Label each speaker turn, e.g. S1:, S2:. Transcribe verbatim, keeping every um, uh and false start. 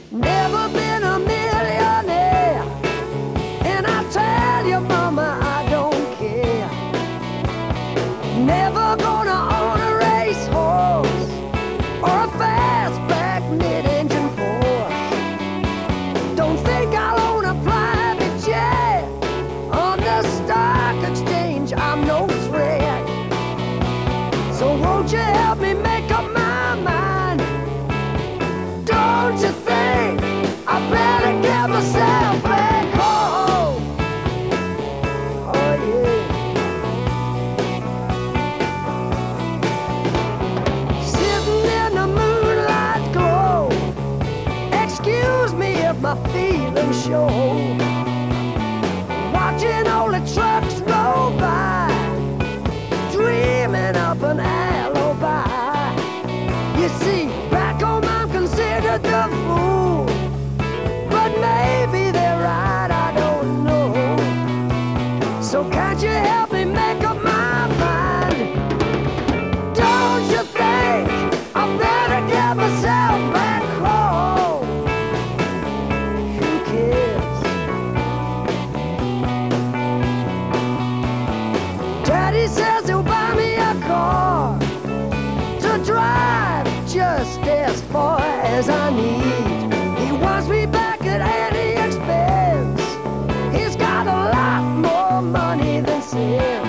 S1: Never been a millionaire, and I tell you, mama, I don't care. Never gonna own a racehorse or a fastback mid-engine Porsche. Don't think I'll own a private jet. On the stock exchange, I'm no threat. So won't you help me make up my mind? Don't you think I better get myself back home? Oh yeah. Sitting in the moonlight glow, excuse me if my feelings show. Watching all the trucks roll by, dreaming up an alibi. You see, back home I'm considered the fool, but maybe they're right, I don't know. So can't you help me make up my mind? Don't you think I better get myself back home? Who cares? Daddy says he'll buy me a car to drive just as far as I need. He wants me back at any expense. He's got a lot more money than sense.